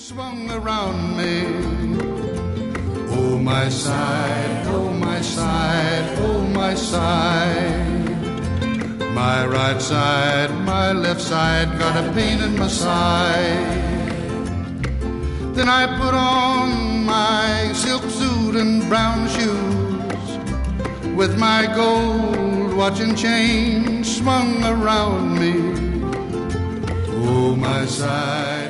swung around me. Oh my side, oh my side, oh my side. My right side, my left side, got a pain in my side. Then I put on my silk suit and brown shoes, with my gold watch and chain swung around me. Oh my side.